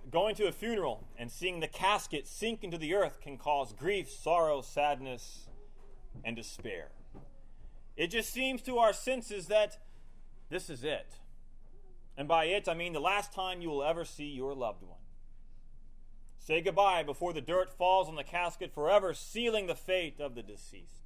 going to a funeral and seeing the casket sink into the earth can cause grief, sorrow, sadness, and despair. It just seems to our senses that this is it. And by it, I mean the last time you will ever see your loved one. Say goodbye before the dirt falls on the casket, forever sealing the fate of the deceased.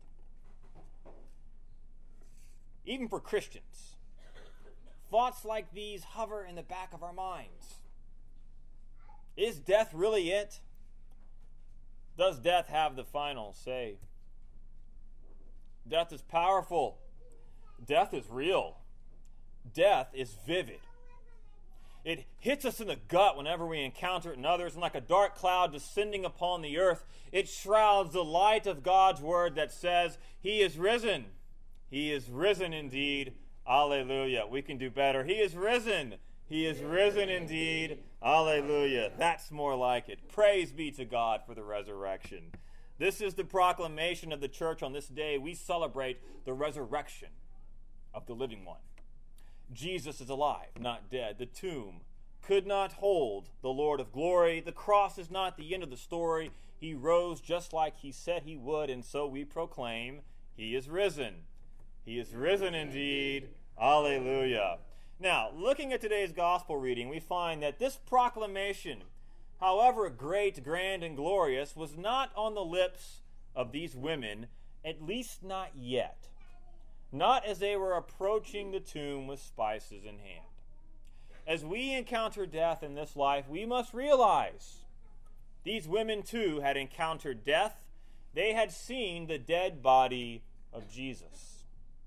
Even for Christians, thoughts like these hover in the back of our minds. Is death really it? Does death have the final say? Death is powerful. Death is real. Death is vivid. It hits us in the gut whenever we encounter it in others, and like a dark cloud descending upon the earth, it shrouds the light of God's word that says, He is risen. He is risen indeed. Alleluia. We can do better. He is risen. He is risen indeed. Alleluia. That's more like it. Praise be to God for the resurrection. This is the proclamation of the church on this day. We celebrate the resurrection of the living one. Jesus is alive, not dead. The tomb could not hold the Lord of glory. The cross is not the end of the story. He rose just like he said he would, and so we proclaim, He is risen. He is risen indeed. Alleluia. Now, looking at today's gospel reading, we find that this proclamation, however great, grand, and glorious, was not on the lips of these women, at least not yet. Not as they were approaching the tomb with spices in hand. As we encounter death in this life, we must realize these women too had encountered death. They had seen the dead body of Jesus.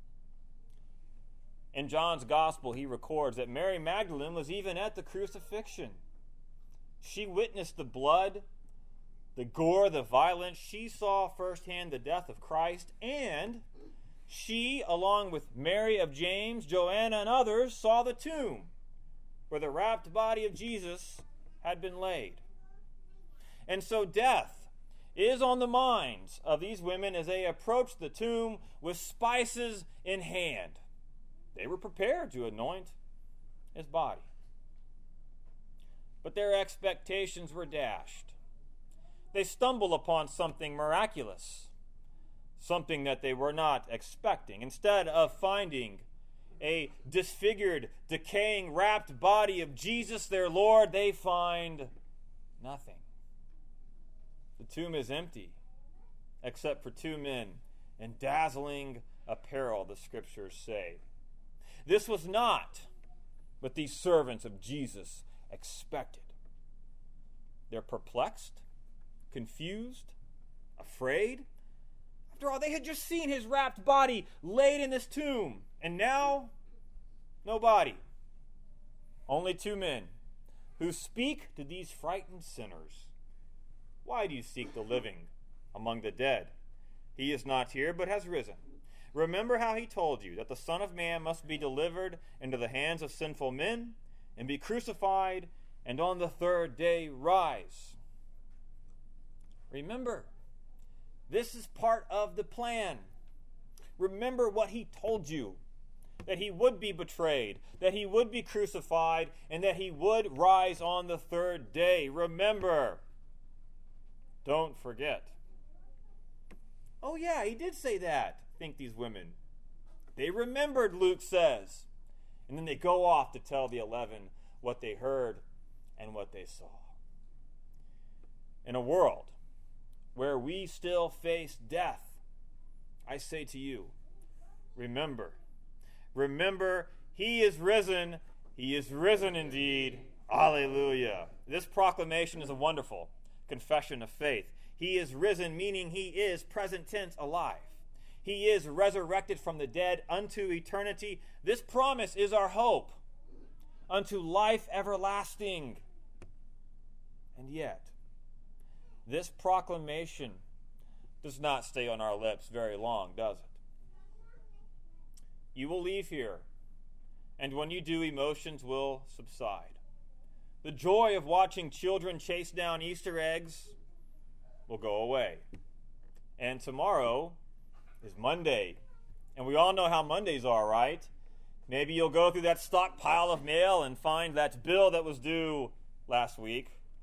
In John's gospel, he records that Mary Magdalene was even at the crucifixion. She witnessed the blood, the gore, the violence. She saw firsthand the death of Christ, and she, along with Mary of James, Joanna, and others, saw the tomb where the wrapped body of Jesus had been laid. And so death is on the minds of these women as they approach the tomb with spices in hand. They were prepared to anoint his body. But their expectations were dashed. They stumble upon something miraculous, something that they were not expecting. Instead of finding a disfigured, decaying, wrapped body of Jesus, their Lord, they find nothing. The tomb is empty, except for two men in dazzling apparel, the scriptures say. This was not what these servants of Jesus expected. They're perplexed, confused, afraid. After all, they had just seen his wrapped body laid in this tomb, and now, no body. Only two men who speak to these frightened sinners. Why do you seek the living among the dead? He is not here, but has risen. Remember how he told you that the Son of Man must be delivered into the hands of sinful men and be crucified, and on the third day rise. Remember, this is part of the plan. Remember what he told you, that he would be betrayed, that he would be crucified, and that he would rise on the third day. Remember. Don't forget. Oh yeah, he did say that, think these women. They remembered, Luke says. And then they go off to tell the 11 what they heard and what they saw. In a world where we still face death, I say to you, remember. Remember, he is risen. He is risen indeed. Alleluia. This proclamation is a wonderful confession of faith. He is risen, meaning he is, present tense, alive. He is resurrected from the dead unto eternity. This promise is our hope unto life everlasting. And yet, this proclamation does not stay on our lips very long, does it? You will leave here, and when you do, emotions will subside. The joy of watching children chase down Easter eggs will go away. And tomorrow is Monday. And we all know how Mondays are, right? Maybe you'll go through that stockpile of mail and find that bill that was due last week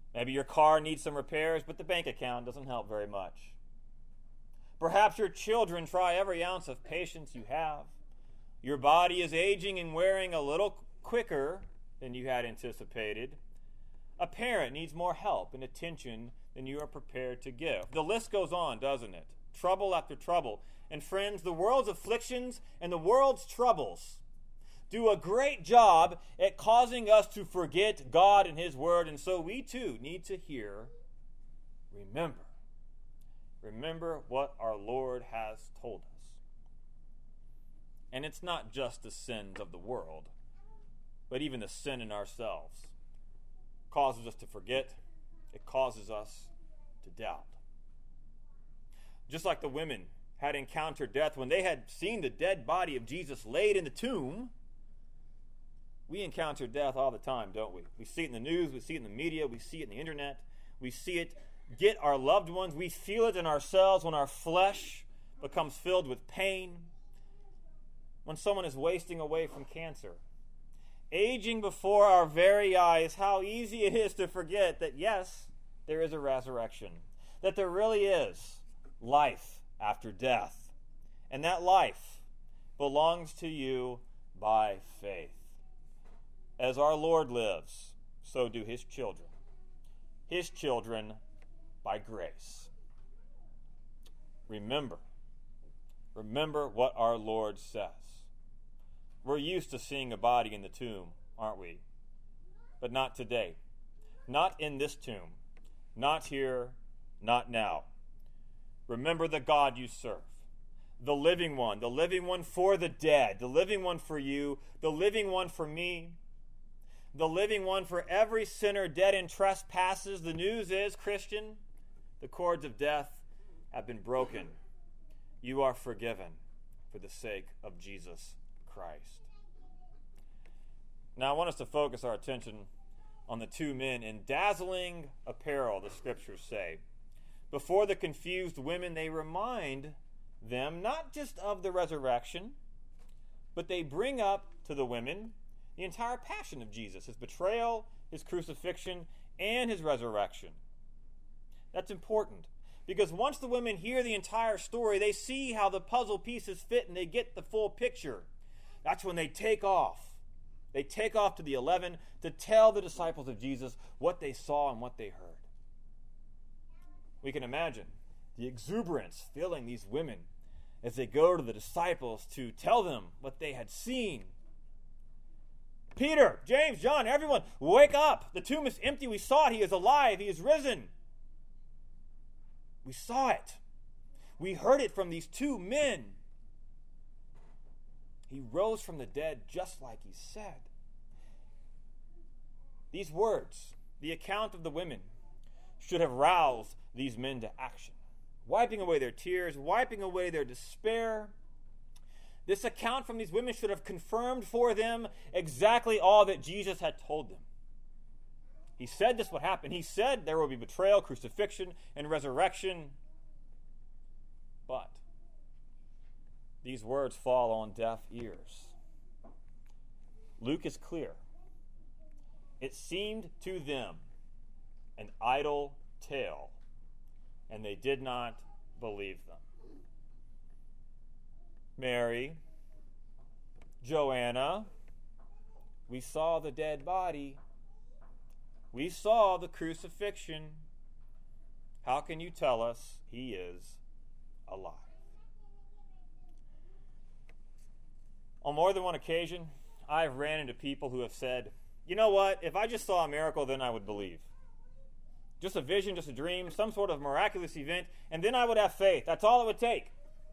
Maybe your car needs some repairs, but the bank account doesn't help very much. Perhaps your children try every ounce of patience you have. Your body is aging and wearing a little quicker than you had anticipated. A parent needs more help and attention than you are prepared to give. The list goes on, doesn't it? Trouble after trouble. And friends, the world's afflictions and the world's troubles do a great job at causing us to forget God and His Word, and so we too need to hear, remember. Remember what our Lord has told us. And it's not just the sins of the world, but even the sin in ourselves causes us to forget. It causes us to doubt. Just like the women had encountered death when they had seen the dead body of Jesus laid in the tomb, we encounter death all the time, don't we? We see it in the news, we see it in the media, we see it in the internet, we see it get our loved ones, we feel it in ourselves when our flesh becomes filled with pain, when someone is wasting away from cancer. Aging before our very eyes, how easy it is to forget that, yes, there is a resurrection, that there really is life after death, and that life belongs to you by faith. As our Lord lives, so do His children. His children by grace. Remember what our Lord says. We're used to seeing a body in the tomb, aren't we? But not today. Not in this tomb. Not here, not now. Remember the God you serve. The living one for the dead, the living one for you, the living one for me, the living one for every sinner dead in trespasses. The news is, Christian, the cords of death have been broken. You are forgiven for the sake of Jesus Christ. Now I want us to focus our attention on the two men in dazzling apparel, the scriptures say. Before the confused women, they remind them not just of the resurrection, but they bring up to the women the entire passion of Jesus, His betrayal, His crucifixion, and His resurrection. That's important, because once the women hear the entire story, they see how the puzzle pieces fit and they get the full picture. That's when they take off. They take off to the 11 to tell the disciples of Jesus what they saw and what they heard. We can imagine the exuberance filling these women as they go to the disciples to tell them what they had seen. Peter, James, John, everyone, wake up. The tomb is empty. We saw it. He is alive. He is risen. We saw it. We heard it from these two men. He rose from the dead just like He said. These words, the account of the women, should have roused these men to action, wiping away their tears, wiping away their despair. This account from these women should have confirmed for them exactly all that Jesus had told them. He said this would happen. He said there will be betrayal, crucifixion, and resurrection. But these words fall on deaf ears. Luke is clear. It seemed to them an idle tale, and they did not believe them. Mary, Joanna, we saw the dead body. We saw the crucifixion. How can you tell us He is alive? On more than one occasion, I've ran into people who have said, you know what, if I just saw a miracle, then I would believe. Just a vision, just a dream, some sort of miraculous event, and then I would have faith. That's all it would take.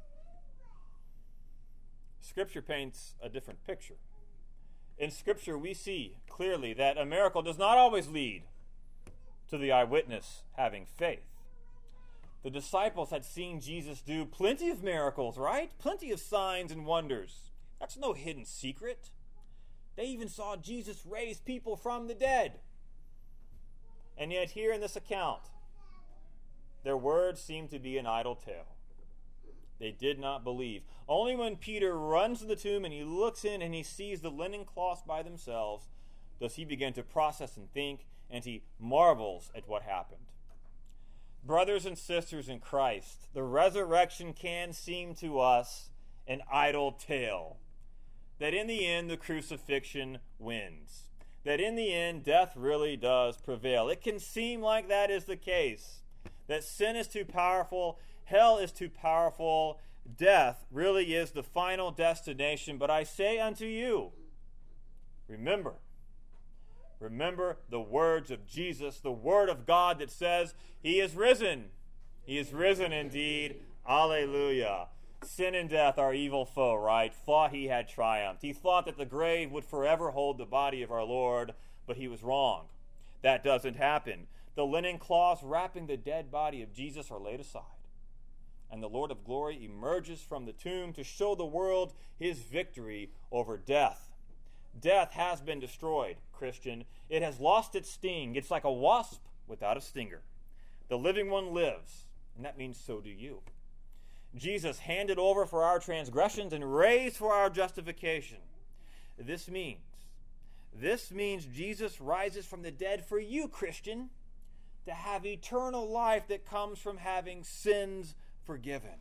Scripture paints a different picture. In Scripture, we see clearly that a miracle does not always lead to the eyewitness having faith. The disciples had seen Jesus do plenty of miracles, right? Plenty of signs and wonders. That's no hidden secret. They even saw Jesus raise people from the dead. And yet here in this account, their words seem to be an idle tale. They did not believe. Only when Peter runs to the tomb and he looks in and he sees the linen cloths by themselves does he begin to process and think, and he marvels at what happened. Brothers and sisters in Christ, the resurrection can seem to us an idle tale. That in the end, the crucifixion wins. That in the end, death really does prevail. It can seem like that is the case. That sin is too powerful, hell is too powerful, death really is the final destination. But I say unto you, remember the words of Jesus, the word of God that says, he is risen. He is risen indeed. Alleluia. Sin and death, our evil foe, right? Thought he had triumphed. He thought that the grave would forever hold the body of our Lord, but he was wrong. That doesn't happen. The linen cloths wrapping the dead body of Jesus are laid aside, and the Lord of glory emerges from the tomb to show the world his victory over death. Death has been destroyed, Christian. It has lost its sting. It's like a wasp without a stinger. The living one lives, and that means so do you. Jesus handed over for our transgressions and raised for our justification. This means Jesus rises from the dead for you, Christian, to have eternal life that comes from having sins forgiven.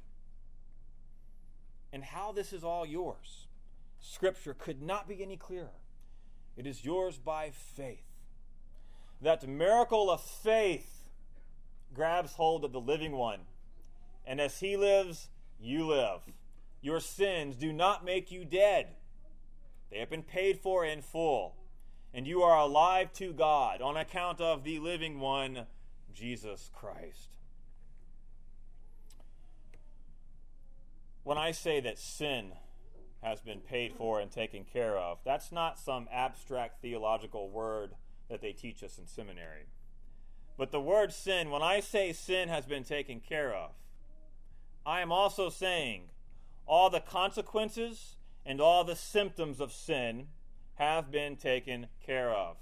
And how this is all yours, Scripture could not be any clearer. It is yours by faith. That miracle of faith grabs hold of the living one. And as he lives, you live. Your sins do not make you dead. They have been paid for in full. And you are alive to God on account of the living one, Jesus Christ. When I say that sin has been paid for and taken care of, that's not some abstract theological word that they teach us in seminary. But the word sin, when I say sin has been taken care of, I am also saying all the consequences and all the symptoms of sin have been taken care of.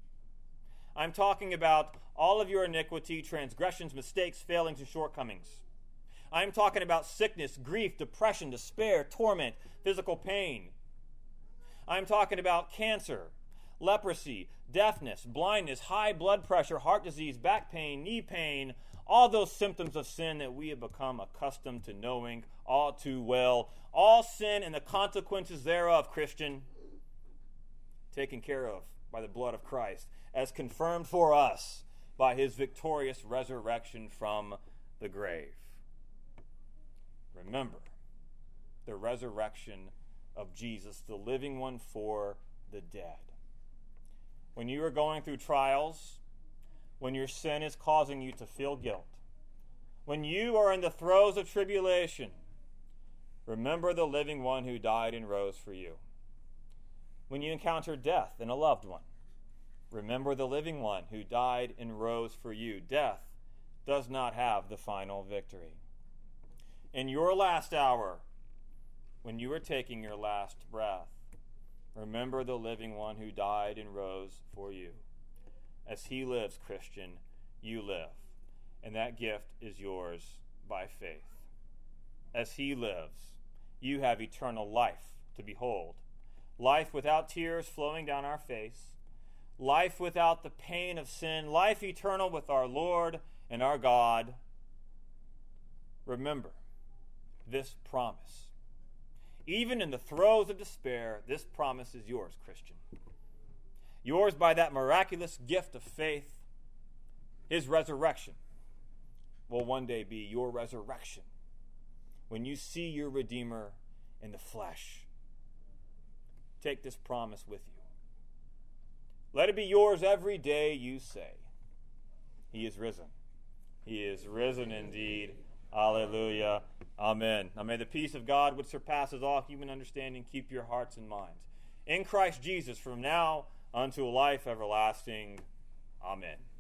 I'm talking about all of your iniquity, transgressions, mistakes, failings, and shortcomings. I'm talking about sickness, grief, depression, despair, torment, physical pain. I'm talking about cancer, leprosy, deafness, blindness, high blood pressure, heart disease, back pain, knee pain, all those symptoms of sin that we have become accustomed to knowing all too well. All sin and the consequences thereof, Christian, taken care of by the blood of Christ, as confirmed for us by his victorious resurrection from the grave. Remember the resurrection of Jesus, the living one for the dead. When you are going through trials, when your sin is causing you to feel guilt, when you are in the throes of tribulation, remember the living one who died and rose for you. When you encounter death in a loved one, remember the living one who died and rose for you. Death does not have the final victory. In your last hour, when you are taking your last breath, remember the living one who died and rose for you. As he lives, Christian, you live. And that gift is yours by faith. As he lives, you have eternal life to behold. Life without tears flowing down our face. Life without the pain of sin. Life eternal with our Lord and our God. Remember this promise. Even in the throes of despair, this promise is yours, Christian. Yours by that miraculous gift of faith. His resurrection will one day be your resurrection when you see your Redeemer in the flesh. Take this promise with you. Let it be yours every day you say, he is risen. He is risen indeed. Alleluia. Amen. Now may the peace of God, which surpasses all human understanding, keep your hearts and minds in Christ Jesus from now unto life everlasting. Amen.